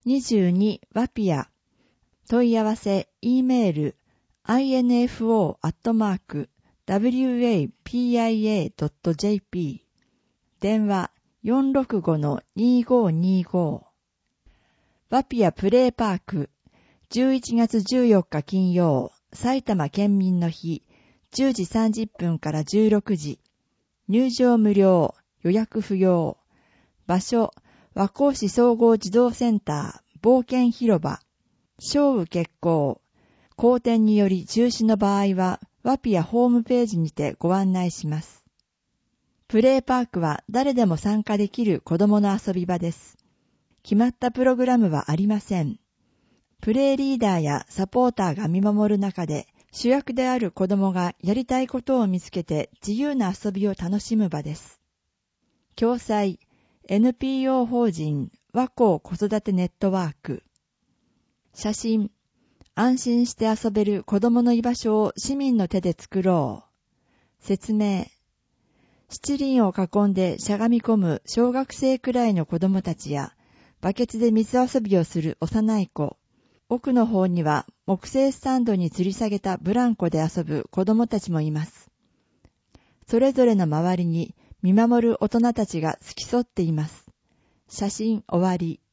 22ワピア。問い合わせ E メール info@wapia.jp 電話 465-2525 ワピアプレイパーク11月14日金曜埼玉県民の日10時30分から16時入場無料予約不要場所和光市総合児童センター冒険広場小雨決行荒天により中止の場合はワピアホームページにてご案内します。プレイパークは誰でも参加できる子供の遊び場です。決まったプログラムはありません。プレイリーダーやサポーターが見守る中で主役である子供がやりたいことを見つけて自由な遊びを楽しむ場です。共催 NPO 法人和光子育てネットワーク写真安心して遊べる子供の居場所を市民の手で作ろう。説明。七輪を囲んでしゃがみ込む小学生くらいの子供たちや、バケツで水遊びをする幼い子。奥の方には木製スタンドに吊り下げたブランコで遊ぶ子供たちもいます。それぞれの周りに見守る大人たちが付き添っています。写真終わり。